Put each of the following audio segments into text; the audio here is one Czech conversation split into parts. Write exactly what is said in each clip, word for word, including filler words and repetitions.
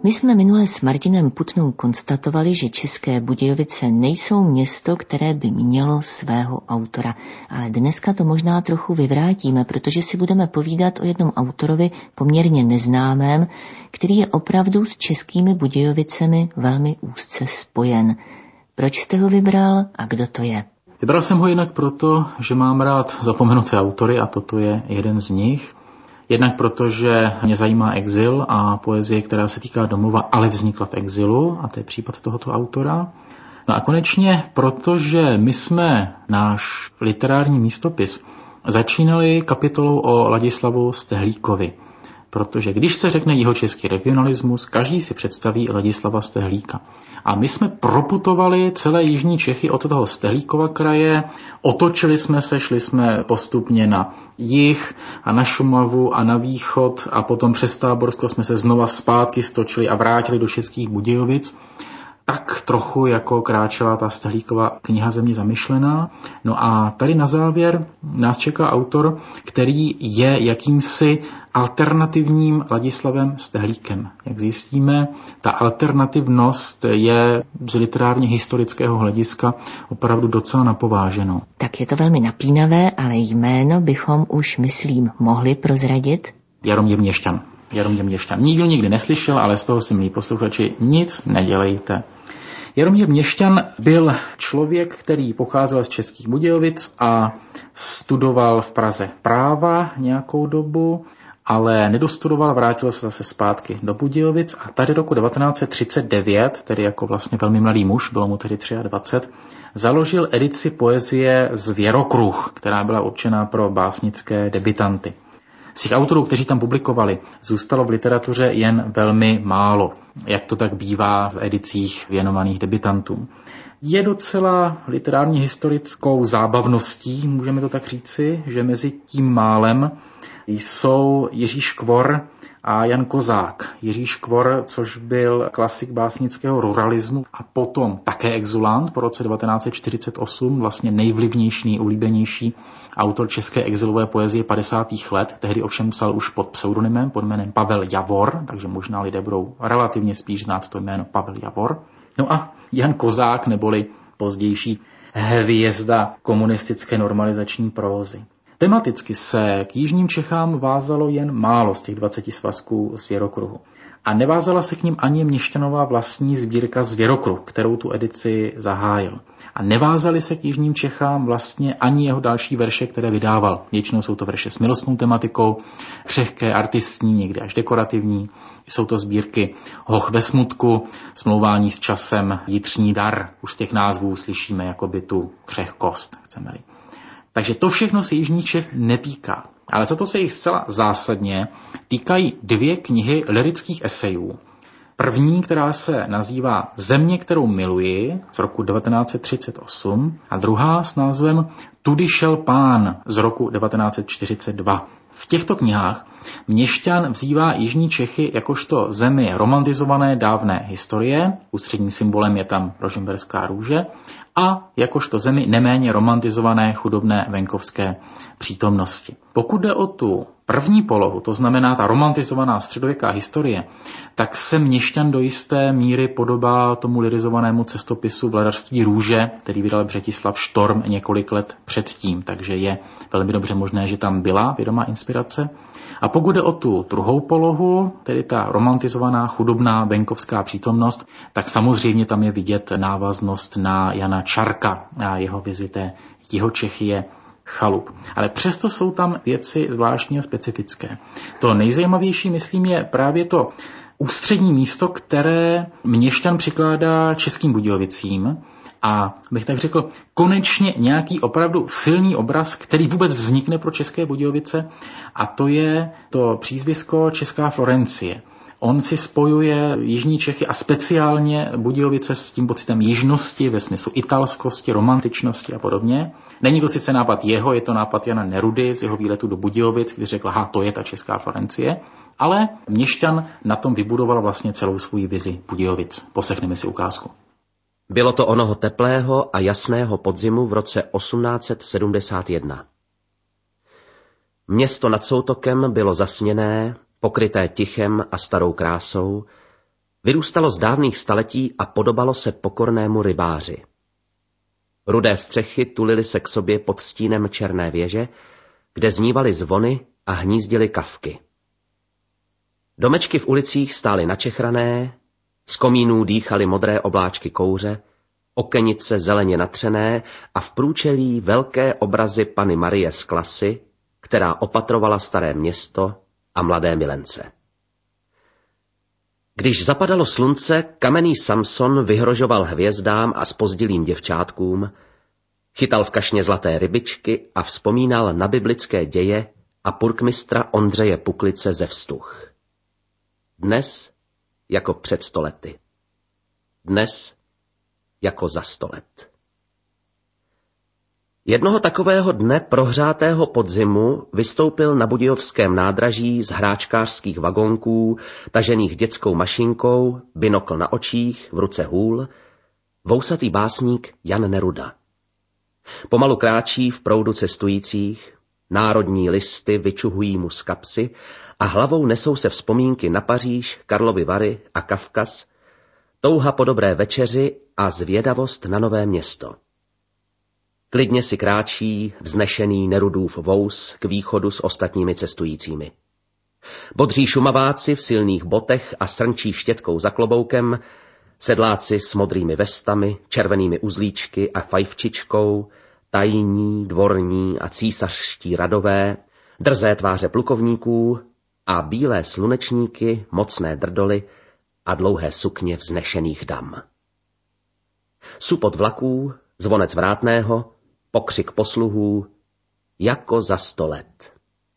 My jsme minule s Martinem Putnou konstatovali, že České Budějovice nejsou město, které by mělo svého autora. Ale dneska to možná trochu vyvrátíme, protože si budeme povídat o jednom autorovi poměrně neznámém, který je opravdu s Českými Budějovicemi velmi úzce spojen. Proč jste ho vybral a kdo to je? Vybral jsem ho jinak proto, že mám rád zapomenuté autory a toto je jeden z nich. Jednak proto, že mě zajímá exil a poezie, která se týká domova, ale vznikla v exilu, a to je případ tohoto autora. No a konečně, protože my jsme náš literární místopis začínali kapitolou o Ladislavu Stehlíkovi. Protože když se řekne jihočeský regionalismus, každý si představí Ladislava Stehlíka. A my jsme proputovali celé jižní Čechy od toho Stehlíkova kraje, otočili jsme se, šli jsme postupně na jih a na Šumavu a na východ a potom přes Táborsko jsme se znova zpátky stočili a vrátili do Českých Budějovic. Tak trochu jako kráčela ta Stehlíkova kniha Země zamyšlená. No a tady na závěr nás čeká autor, který je jakýmsi alternativním Ladislavem Stehlíkem. Jak zjistíme, ta alternativnost je z literárně historického hlediska opravdu docela napováženou. Tak je to velmi napínavé, ale jméno bychom už, myslím, mohli prozradit? Jaromír Měšťan. Jaromír Měšťan. Nikdo nikdy neslyšel, ale z toho si, milí posluchači, nic nedělejte. Jaromír Měšťan byl člověk, který pocházel z Českých Budějovic a studoval v Praze práva nějakou dobu, ale nedostudoval, vrátil se zase zpátky do Budějovic a tady roku devatenáct set třicet devět, tedy jako vlastně velmi mladý muž, bylo mu tedy dvacet tři, založil edici poezie Zvěrokruh, která byla určená pro básnické debutanty. Z těch autorů, kteří tam publikovali, zůstalo v literatuře jen velmi málo, jak to tak bývá v edicích věnovaných debutantům. Je docela literárně historickou zábavností, můžeme to tak říci, že mezi tím málem jsou Jiří Škvor a Jan Kozák. Jiří Škvor, což byl klasik básnického ruralismu a potom také exulant po roce devatenáct set čtyřicet osm, vlastně nejvlivnější, nejoblíbenější autor české exilové poezie padesátých let. Tehdy ovšem psal už pod pseudonymem, pod jménem Pavel Javor, takže možná lidé budou relativně spíš znát to jméno Pavel Javor. No a Jan Kozák, neboli pozdější hvězda komunistické normalizační prózy. Tematicky se k jižním Čechám vázalo jen málo z těch dvaceti svazků Zvěrokruhu. A nevázala se k ním ani Měšťanova vlastní sbírka Zvěrokruh, kterou tu edici zahájil. A nevázaly se k jižním Čechám vlastně ani jeho další verše, které vydával. Většinou jsou to verše s milostnou tematikou, křehké, artistní, někdy až dekorativní. Jsou to sbírky Hoch ve smutku, Smlouvání s časem, Jitřní dar. Už z těch názvů slyšíme jakoby tu křehkost, chceme-li. Takže to všechno se jižních Čech netýká. Ale za to se jich zcela zásadně týkají dvě knihy lyrických esejů. První, která se nazývá Země, kterou miluji, z roku devatenáct set třicet osm, a druhá s názvem Tudy šel pán z roku devatenáct set čtyřicet dva. V těchto knihách Měšťan vzývá jižní Čechy jakožto zemi romantizované dávné historie, ústředním symbolem je tam rožmberská růže, a jakožto zemi neméně romantizované chudobné venkovské přítomnosti. Pokud jde o tu první polohu, to znamená ta romantizovaná středověká historie, tak se Měšťan do jisté míry podobá tomu lyrizovanému cestopisu Vladarství růže, který vydal Břetislav Štorm několik let předtím, takže je velmi dobře možné, že tam byla vědomá inspirace. A pokud jde o tu druhou polohu, tedy ta romantizovaná chudobná venkovská přítomnost, tak samozřejmě tam je vidět návaznost na Jana Čarka a jeho vizi té Jihočechie chalup. Ale přesto jsou tam věci zvláštní a specifické. To nejzajímavější, myslím, je právě to ústřední místo, které Měšťan přikládá Českým Budějovicím, a bych tak řekl, konečně nějaký opravdu silný obraz, který vůbec vznikne pro České Budějovice, a to je to přízvisko Česká Florencie. On si spojuje jižní Čechy a speciálně Budějovice s tím pocitem jižnosti ve smyslu italskosti, romantičnosti a podobně. Není to sice nápad jeho, je to nápad Jana Nerudy z jeho výletu do Budějovic, kdy řekl, aha, to je ta Česká Florencie, ale Měšťan na tom vybudoval vlastně celou svou vizi Budějovic. Poslechneme si ukázku. Bylo to onoho teplého a jasného podzimu v roce osmnáct set sedmdesát jedna. Město nad soutokem bylo zasněné, pokryté tichem a starou krásou, vyrůstalo z dávných staletí a podobalo se pokornému rybáři. Rudé střechy tulily se k sobě pod stínem černé věže, kde znívaly zvony a hnízdily kavky. Domečky v ulicích stály načechrané, z komínů dýchaly modré obláčky kouře, okenice zeleně natřené a v průčelí velké obrazy Panny Marie z Klasy, která opatrovala staré město a mladé milence. Když zapadalo slunce, kamenný Samson vyhrožoval hvězdám a zpozdilým děvčátkům, chytal v kašně zlaté rybičky a vzpomínal na biblické děje a purkmistra Ondřeje Puklice ze Vztuch. Dnes jako před sto lety. Dnes jako za sto let. Jednoho takového dne prohřátého podzimu vystoupil na Budějovském nádraží z hráčkářských vagonků, tažených dětskou mašinkou, binokl na očích, v ruce hůl, vousatý básník Jan Neruda. Pomalu kráčí v proudu cestujících, národní listy vyčuhují mu z kapsy a hlavou nesou se vzpomínky na Paříž, Karlovy Vary a Kavkaz, touha po dobré večeři a zvědavost na nové město. Klidně si kráčí vznešený Nerudův vous k východu s ostatními cestujícími. Bodří šumaváci v silných botech a srnčí štětkou za kloboukem, sedláci s modrými vestami, červenými uzlíčky a fajfčičkou, tajní, dvorní a císařští radové, drzé tváře plukovníků a bílé slunečníky, mocné drdoly a dlouhé sukně vznešených dam. Supot vlaků, zvonec vrátného, pokřik posluhů, jako za sto let.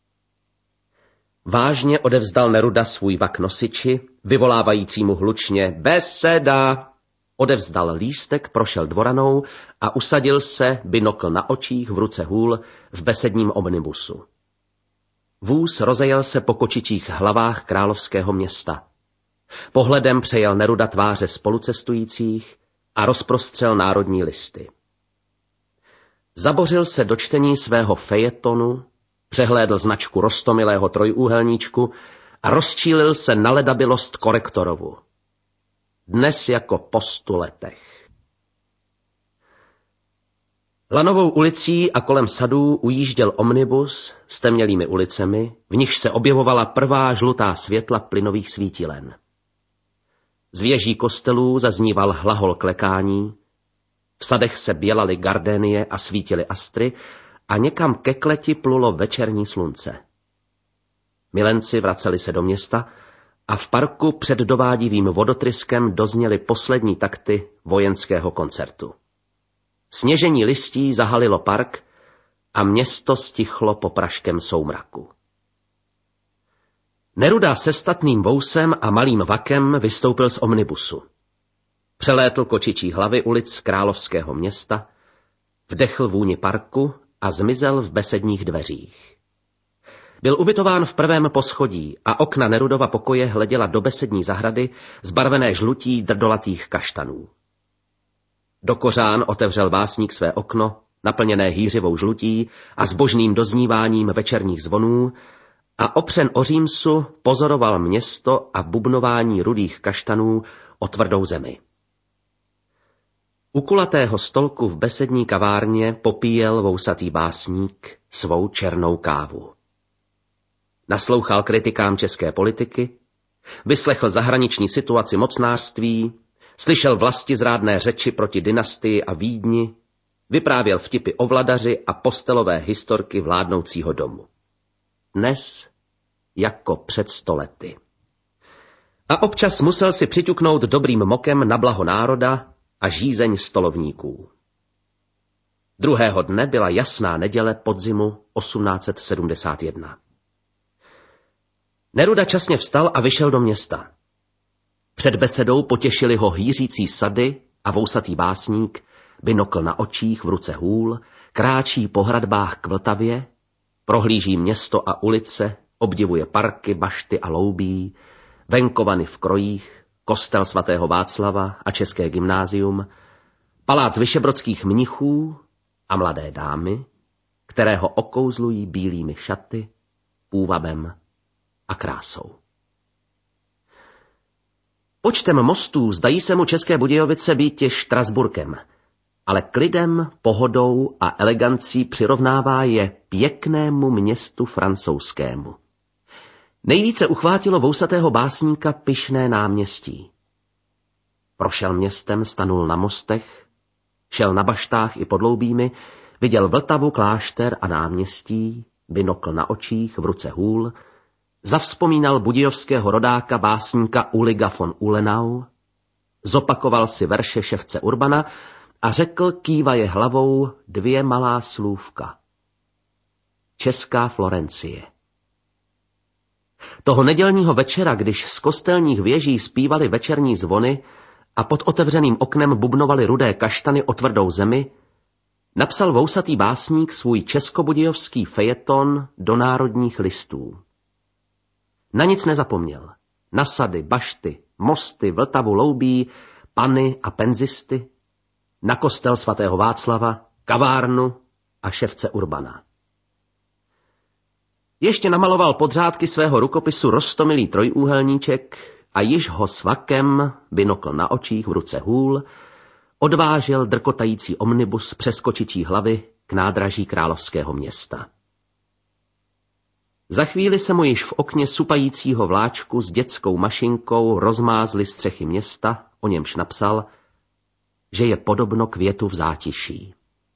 Vážně odevzdal Neruda svůj vak nosiči, vyvolávajícímu hlučně beseda. Odevzdal lístek, prošel dvoranou a usadil se, binokl na očích, v ruce hůl, v besedním omnibusu. Vůz rozejel se po kočičích hlavách královského města. Pohledem přejel Neruda tváře spolucestujících a rozprostřel národní listy. Zabořil se do čtení svého fejetonu, přehlédl značku roztomilého trojúhelníčku a rozčílil se na ledabilost korektorovu. Dnes jako po stu letech. Lanovou ulicí a kolem sadů ujížděl omnibus s temnělými ulicemi, v nichž se objevovala prvá žlutá světla plynových svítilen. Z věží kostelů zazníval hlahol klekání, v sadech se bělaly gardénie a svítily astry a někam ke kleti plulo večerní slunce. Milenci vraceli se do města a v parku před dovádivým vodotryskem dozněly poslední takty vojenského koncertu. Sněžení listí zahalilo park a město stichlo po pražském soumraku. Neruda se statným vousem a malým vakem vystoupil z omnibusu. Přelétl kočičí hlavy ulic královského města, vdechl vůni parku a zmizel v besedních dveřích. Byl ubytován v prvém poschodí a okna Nerudova pokoje hleděla do besední zahrady zbarvené žlutí drdolatých kaštanů. Do kořán otevřel básník své okno, naplněné hýřivou žlutí a zbožným dozníváním večerních zvonů, a opřen o římsu pozoroval město a bubnování rudých kaštanů o tvrdou zemi. U kulatého stolku v besední kavárně popíjel vousatý básník svou černou kávu. Naslouchal kritikám české politiky, vyslechl zahraniční situaci mocnářství, slyšel vlastizrádné řeči proti dynastii a Vídni, vyprávěl vtipy o vladaři a postelové historky vládnoucího domu. Dnes jako před sto lety. A občas musel si přiťuknout dobrým mokem na blaho národa a žízeň stolovníků. Druhého dne byla jasná neděle podzimu osmnáct set sedmdesát jedna. Neruda časně vstal a vyšel do města. Před besedou potěšili ho hýřící sady a vousatý básník, binokl na očích, v ruce hůl, kráčí po hradbách k Vltavě, prohlíží město a ulice, obdivuje parky, bašty a loubí, venkovany v krojích, kostel svatého Václava a české gymnázium, palác vyšebrodských mnichů a mladé dámy, které ho okouzlují bílými šaty, půvabem a krásou. Počtem mostů zdají se mu České Budějovice být Štrasburkem, ale klidem, pohodou a elegancí přirovnává je pěknému městu francouzskému. Nejvíce uchvátilo vousatého básníka pyšné náměstí. Prošel městem, stanul na mostech, šel na baštách i podloubími, viděl Vltavu, klášter a náměstí, binokl na očích, v ruce hůl, zavzpomínal budějovského rodáka básníka Uliga von Ulenau, zopakoval si verše Ševce Urbana a řekl kývaje hlavou dvě malá slůvka. Česká Florencie. Toho nedělního večera, když z kostelních věží zpívaly večerní zvony a pod otevřeným oknem bubnovaly rudé kaštany o tvrdou zemi, napsal vousatý básník svůj českobudějovský fejeton do národních listů. Na nic nezapomněl. Na sady, bašty, mosty, Vltavu, Loubí, pany a penzisty, na kostel svatého Václava, kavárnu a Ševce Urbana. Ještě namaloval pod řádky svého rukopisu roztomilý trojúhelníček a již ho s vakem, binokl na očích, v ruce hůl, odvážel drkotající omnibus přes Kočičí hlavy k nádraží Královského města. Za chvíli se mu již v okně supajícího vláčku s dětskou mašinkou rozmázly střechy města, o němž napsal, že je podobno květu v zátiší.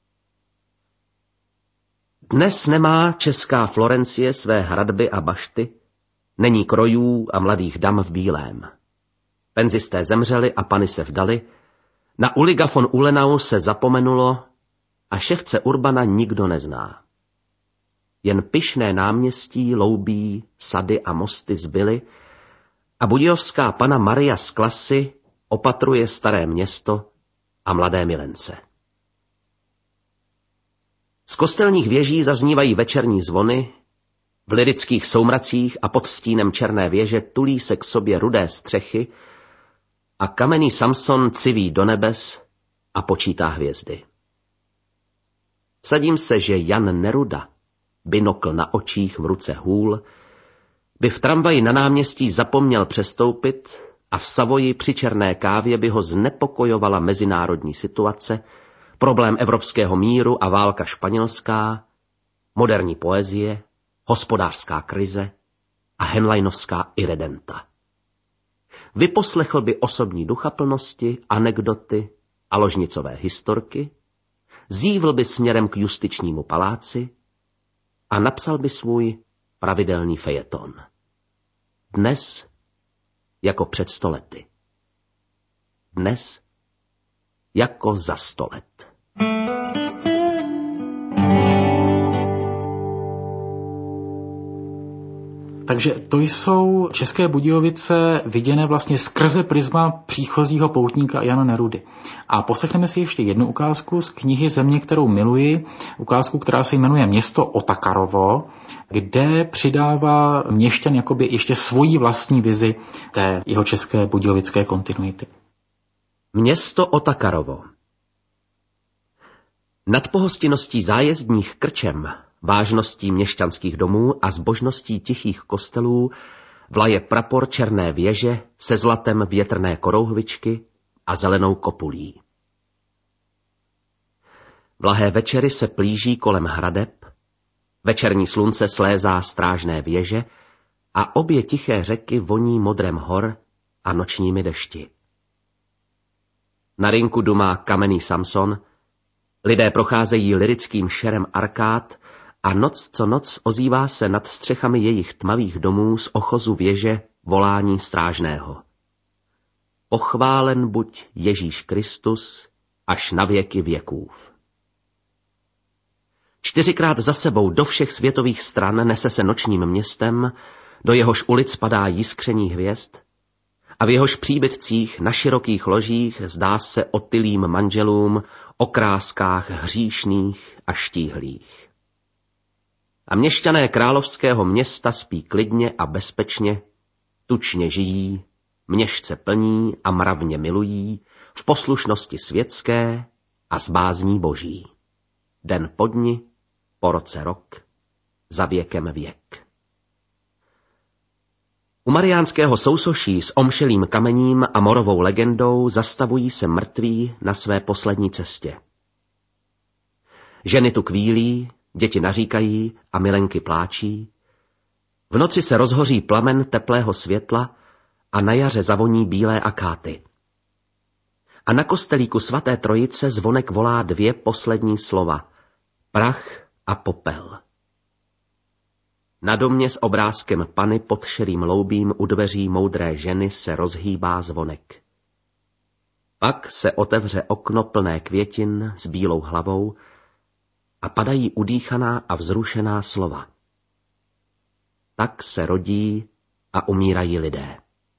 Dnes nemá česká Florencie své hradby a bašty, není krojů a mladých dam v bílém. Penzisté zemřeli a pany se vdali, na Uliga von Ulenau se zapomenulo a Ševce Urbana nikdo nezná. Jen pyšné náměstí, loubí, sady a mosty zbyly a budějovská pana Maria z Klasy opatruje staré město a mladé milence. Z kostelních věží zaznívají večerní zvony, v lyrických soumracích a pod stínem černé věže tulí se k sobě rudé střechy a kamenný Samson civí do nebes a počítá hvězdy. Vsadím se, že Jan Neruda, binokl na očích, v ruce hůl, by v tramvaji na náměstí zapomněl přestoupit a v Savoji při černé kávě by ho znepokojovala mezinárodní situace, problém evropského míru a válka španělská, moderní poezie, hospodářská krize a henleinovská irredenta. Vyposlechl by osobní duchaplnosti, anekdoty a ložnicové historky, zívl by směrem k justičnímu paláci a napsal by svůj pravidelný fejeton. Dnes jako před sto lety. Dnes jako za sto let. Takže to jsou České Budějovice viděné vlastně skrze prisma příchozího poutníka Jana Nerudy. A poslechneme si ještě jednu ukázku z knihy Země, kterou miluji, ukázku, která se jmenuje Město Otakarovo, kde přidává měšťan jakoby ještě svoji vlastní vizi té jeho české budějovické kontinuity. Město Otakarovo. Nad pohostinností zájezdních krčem, vážností měšťanských domů a zbožností tichých kostelů vlaje prapor černé věže se zlatem větrné korouhvičky a zelenou kopulí. Vlahé večery se plíží kolem hradeb, večerní slunce slézá strážné věže a obě tiché řeky voní modrem hor a nočními dešti. Na rynku dumá kamenný Samson, lidé procházejí lyrickým šerem arkád a noc co noc ozývá se nad střechami jejich tmavých domů z ochozu věže volání strážného. Pochválen buď Ježíš Kristus až na věky věkův. Čtyřikrát za sebou do všech světových stran nese se nočním městem, do jehož ulic padá jiskření hvězd, a v jehož příbytcích na širokých ložích zdá se otylým manželům o kráskách hříšných a štíhlých. A měšťané královského města spí klidně a bezpečně, tučně žijí, měšce plní a mravně milují, v poslušnosti světské a s bázní boží. Den po dni, po roce rok, za věkem věk. U mariánského sousoší s omšelým kamením a morovou legendou zastavují se mrtví na své poslední cestě. Ženy tu kvílí, děti naříkají a milenky pláčí. V noci se rozhoří plamen teplého světla a na jaře zavoní bílé akáty. A na kostelíku svaté trojice zvonek volá dvě poslední slova. Prach a popel. Na domě s obrázkem Panny pod šerým loubím u dveří moudré ženy se rozhýbá zvonek. Pak se otevře okno plné květin s bílou hlavou a padají udýchaná a vzrušená slova. Tak se rodí a umírají lidé.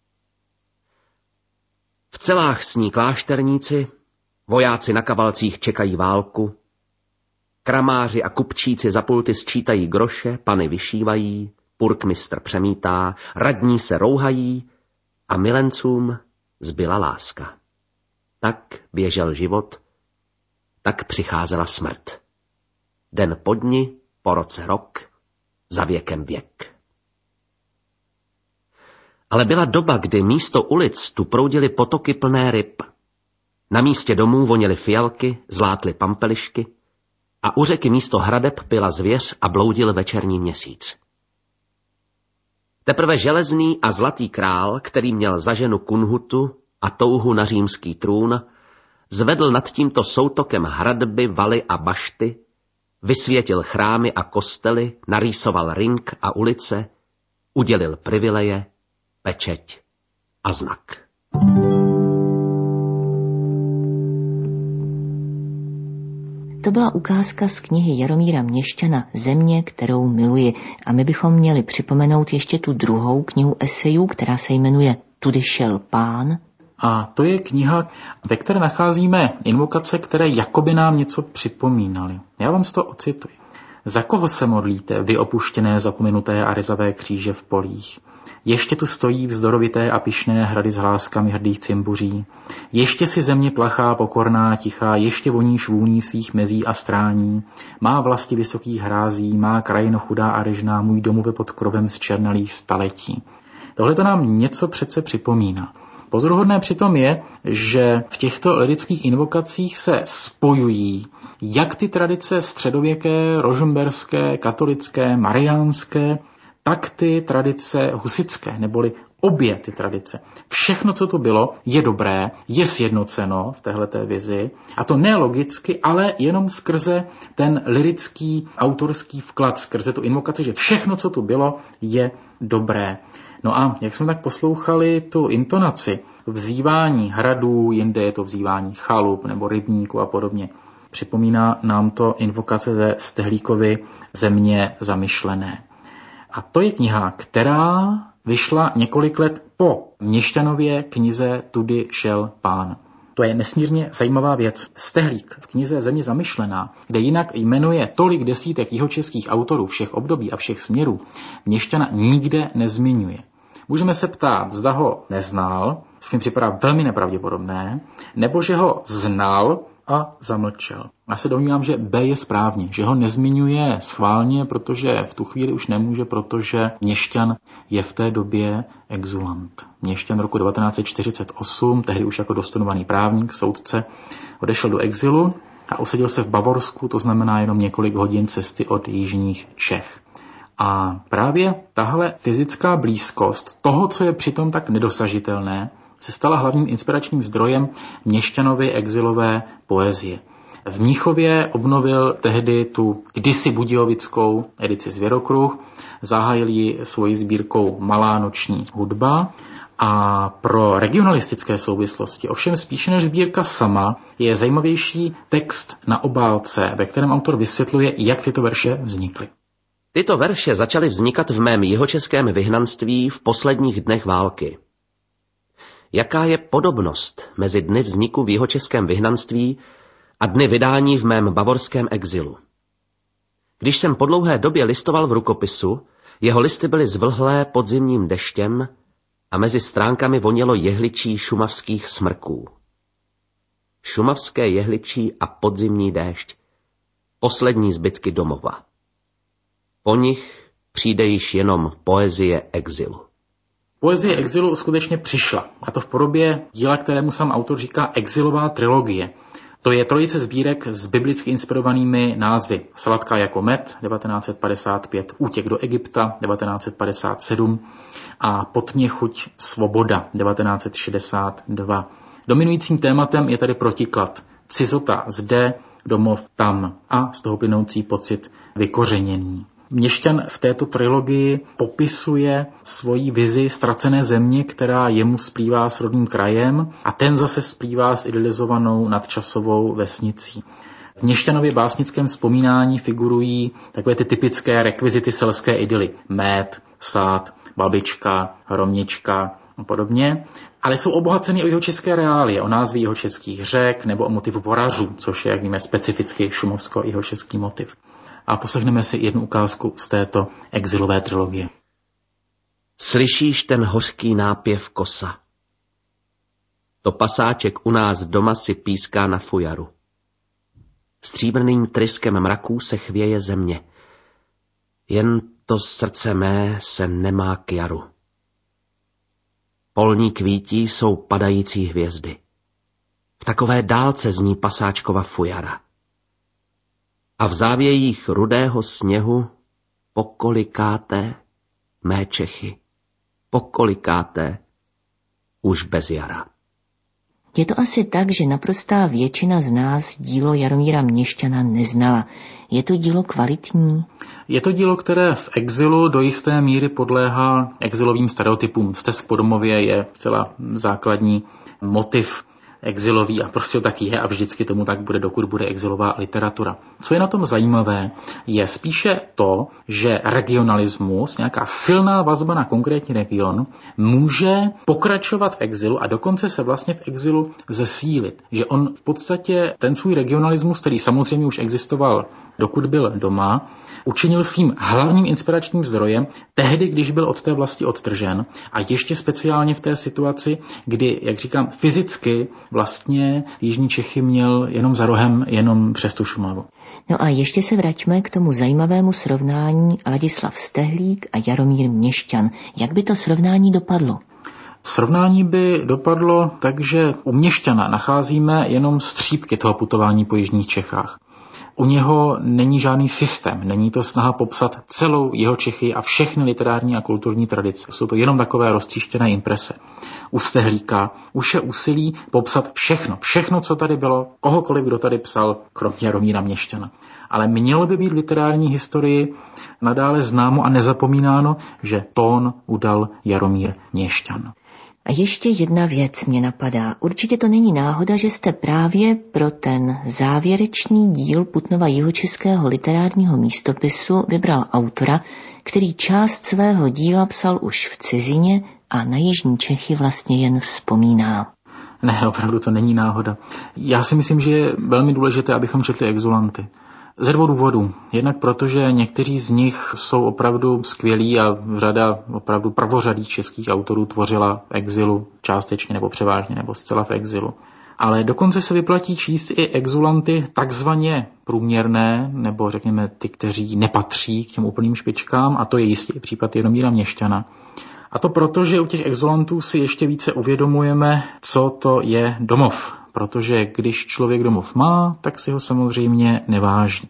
V celách sní klášterníci, vojáci na kavalcích čekají válku, kramáři a kupčíci za pulty sčítají groše, pany vyšívají, purkmistr přemítá, radní se rouhají a milencům zbyla láska. Tak běžel život, tak přicházela smrt. Den po dni, po roce rok, za věkem věk. Ale byla doba, kdy místo ulic tu proudily potoky plné ryb. Na místě domů voněly fialky, zlátly pampelišky a u řeky místo hradeb byla zvěř a bloudil večerní měsíc. Teprve železný a zlatý král, který měl za ženu Kunhutu a touhu na římský trůn, zvedl nad tímto soutokem hradby, valy a bašty, vysvětil chrámy a kostely, narýsoval ring a ulice, udělil privileje, pečeť a znak. To byla ukázka z knihy Jaromíra Měšťana Země, kterou miluji. A my bychom měli připomenout ještě tu druhou knihu esejů, která se jmenuje Tudy šel pán. A to je kniha, ve které nacházíme invokace, které jakoby nám něco připomínaly. Já vám z toho ocituji. Za koho se modlíte, vy opuštěné, zapomenuté a ryzavé kříže v polích? Ještě tu stojí vzdorovité a pyšné hrady s hláskami hrdých cimbuří. Ještě si země plachá, pokorná, tichá, ještě voní švůní svých mezí a strání. Má vlasti vysokých hrází, má krajino chudá a režná, můj domov pod krovem z černalých staletí. Tohle to nám něco přece připomíná. Pozoruhodné přitom je, že v těchto lyrických invokacích se spojují jak ty tradice středověké, rožmberské, katolické, mariánské, tak ty tradice husitské, neboli obě ty tradice. Všechno, co tu bylo, je dobré, je sjednoceno v téhleté vizi, a to ne logicky, ale jenom skrze ten lyrický autorský vklad, skrze tu invokaci, že všechno, co tu bylo, je dobré. No a jak jsme tak poslouchali tu intonaci, vzývání hradů, jinde je to vzývání chalup nebo rybníků a podobně, připomíná nám to invokace ze Stehlíkovy Země zamyšlené. A to je kniha, která vyšla několik let po Měšťanově knize Tudy šel pán. To je nesmírně zajímavá věc. Stehlík v knize Země zamyšlená, kde jinak jmenuje tolik desítek jihočeských autorů všech období a všech směrů, Měšťana nikde nezmiňuje. Můžeme se ptát, zda ho neznal, což mi připadá velmi nepravděpodobné, nebo že ho znal a zamlčel. Já se domnívám, že B je správně, že ho nezmiňuje schválně, protože v tu chvíli už nemůže, protože Měšťan je v té době exulant. Měšťan roku devatenáct set čtyřicet osm, tehdy už jako dostudovaný právník, soudce, odešel do exilu a usadil se v Bavorsku, to znamená jenom několik hodin cesty od jižních Čech. A právě tahle fyzická blízkost toho, co je přitom tak nedosažitelné, se stala hlavním inspiračním zdrojem Měšťanovy exilové poezie. V Mnichově obnovil tehdy tu kdysi budějovickou edici Zvěrokruh, zahájil ji svojí sbírkou Malá noční hudba a pro regionalistické souvislosti, ovšem spíše než sbírka sama, je zajímavější text na obálce, ve kterém autor vysvětluje, jak tyto verše vznikly. Tyto verše začaly vznikat v mém jihočeském vyhnanství v posledních dnech války. Jaká je podobnost mezi dny vzniku v jihočeském vyhnanství a dny vydání v mém bavorském exilu? Když jsem po dlouhé době listoval v rukopisu, jeho listy byly zvlhlé podzimním deštěm a mezi stránkami vonělo jehličí šumavských smrků. Šumavské jehličí a podzimní déšť, poslední zbytky domova. Po nich přijde již jenom poezie exilu. Poezie exilu skutečně přišla, a to v podobě díla, kterému sám autor říká exilová trilogie. To je trojice sbírek s biblicky inspirovanými názvy Sladká jako med devatenáct set padesát pět, Útěk do Egypta devatenáct set padesát sedm a Pod mě chuť svoboda devatenáct set šedesát dva. Dominujícím tématem je tady protiklad. Cizota zde, domov tam a z toho plynoucí pocit vykořenění. Měšťan v této trilogii popisuje svoji vizi ztracené země, která jemu splývá s rodným krajem a ten zase splývá s idealizovanou nadčasovou vesnicí. V Měšťanově básnickém vzpomínání figurují takové ty typické rekvizity selské idyly. Med, sád, babička, hromnička a podobně, ale jsou obohaceny o jeho české reálie, o názvy jeho českých řek nebo o motivu vorařů, což je, jak víme, specificky šumovsko-jeho český motiv. A poslechneme si jednu ukázku z této exilové trilogie. Slyšíš ten hořký nápěv kosa? To pasáček u nás doma si píská na fujaru. Stříbrným tryskem mraků se chvěje země. Jen to srdce mé se nemá k jaru. Polní kvítí jsou padající hvězdy. V takové dálce zní pasáčkova fujara. A v závějích rudého sněhu pokolikáté, mé Čechy, pokolikáté, už bez jara. Je to asi tak, že naprostá většina z nás dílo Jaromíra Měšťana neznala. Je to dílo kvalitní? Je to dílo, které v exilu do jisté míry podléhá exilovým stereotypům. Stesk po domově je celá základní motiv exilový a prostě taky je a vždycky tomu tak bude, dokud bude exilová literatura. Co je na tom zajímavé, je spíše to, že regionalismus, nějaká silná vazba na konkrétní region, může pokračovat v exilu a dokonce se vlastně v exilu zesílit. Že on v podstatě ten svůj regionalismus, který samozřejmě už existoval, dokud byl doma, učinil svým hlavním inspiračním zdrojem tehdy, když byl od té vlasti odtržen a ještě speciálně v té situaci, kdy, jak říkám, fyzicky vlastně jižní Čechy měl jenom za rohem, jenom přes tu Šumavu. No a ještě se vraťme k tomu zajímavému srovnání Ladislav Stehlík a Jaromír Měšťan. Jak by to srovnání dopadlo? Srovnání by dopadlo tak, že u Měšťana nacházíme jenom střípky toho putování po jižních Čechách. U něho není žádný systém, není to snaha popsat celou jeho Čechy a všechny literární a kulturní tradice. Jsou to jenom takové roztříštěné imprese. U Stehlíka už je úsilí popsat všechno, všechno, co tady bylo, kohokoliv, kdo tady psal, kromě Jaromíra Měšťana. Ale mělo by být v literární historii nadále známo a nezapomínáno, že tón udal Jaromír Měšťan. A ještě jedna věc mě napadá. Určitě to není náhoda, že jste právě pro ten závěrečný díl Putnova jihočeského literárního místopisu vybral autora, který část svého díla psal už v cizině a na jižní Čechy vlastně jen vzpomíná. Ne, opravdu to není náhoda. Já si myslím, že je velmi důležité, abychom četli exulanty. Ze dvou důvodů. Jednak proto, že někteří z nich jsou opravdu skvělí a řada opravdu prvořadých českých autorů tvořila v exilu částečně nebo převážně nebo zcela v exilu. Ale dokonce se vyplatí číst i exulanty takzvaně průměrné, nebo řekněme ty, kteří nepatří k těm úplným špičkám, a to je jistě případ Jaromíra Měšťana. A to proto, že u těch exulantů si ještě více uvědomujeme, co to je domov. Protože když člověk domov má, tak si ho samozřejmě neváží.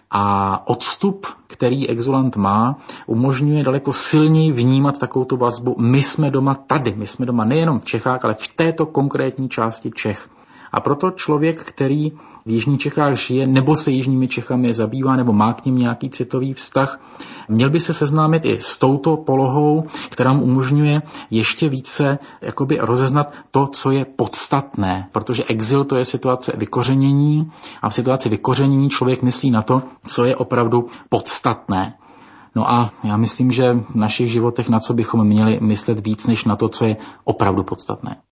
A odstup, který exulant má, umožňuje daleko silněji vnímat takovouto vazbu. My jsme doma tady, my jsme doma nejenom v Čechách, ale v této konkrétní části Čech. A proto člověk, který v jižních Čechách žije, nebo se jižními Čechami zabývá, nebo má k nim nějaký citový vztah, měl by se seznámit i s touto polohou, která mu umožňuje ještě více jakoby rozeznat to, co je podstatné. Protože exil to je situace vykořenění a v situaci vykořenění člověk myslí na to, co je opravdu podstatné. No a já myslím, že v našich životech na co bychom měli myslet víc, než na to, co je opravdu podstatné.